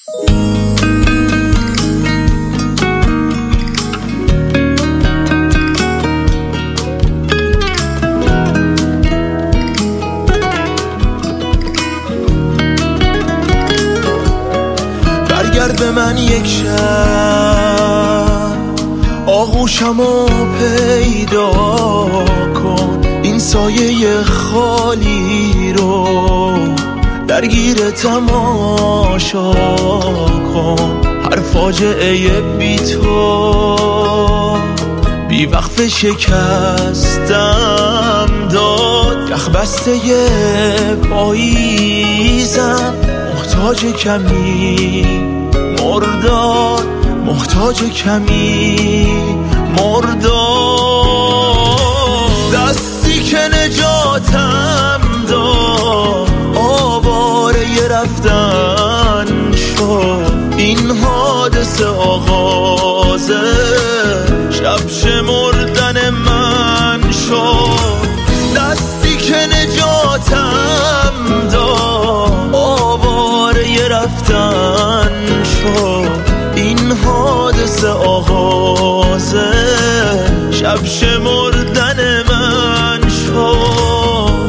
برگرد به من یک شب آغوشمو پیدا کن، این سایه خالی رو درگیر تماشا کن. هر فاجعه بی تو بی وقف شکستم داد. یخبسته پاییزم محتاج کمی مرداد، محتاج کمی مرداد. دستی که نجاتم داد آواره رفتن شد، این حادثه آغاز شب شمردن من شد. دستی که نجاتم داد آواره رفتن شد، این حادثه آغاز شب شمردن من شد.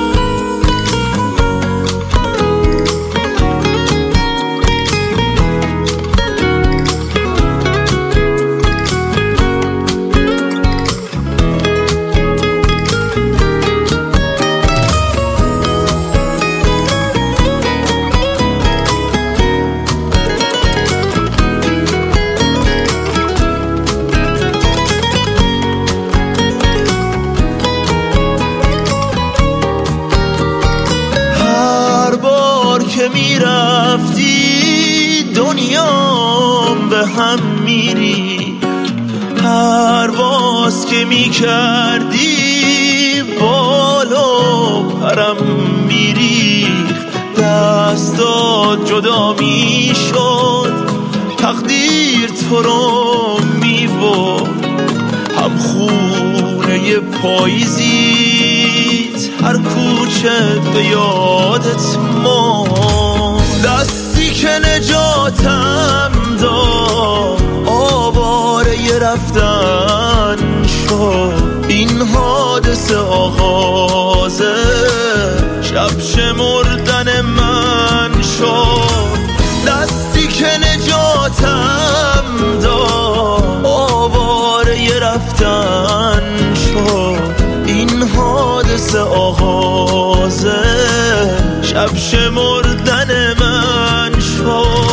که میرفتی دنیام به هم میری، پرواز که میکردی بالا پرم میری. دستات جدا میشد تقدیر تو رو میبرد، هم خونه پاییزیت هر کوچه به یادت ماند. دستی که نجاتم داد آواره رفتن شد، این حادثه آغاز شب شمردن من شد. دستی که نجاتم داد آواره رفتن شد، این حادثه آغاز شب شمردن من شد.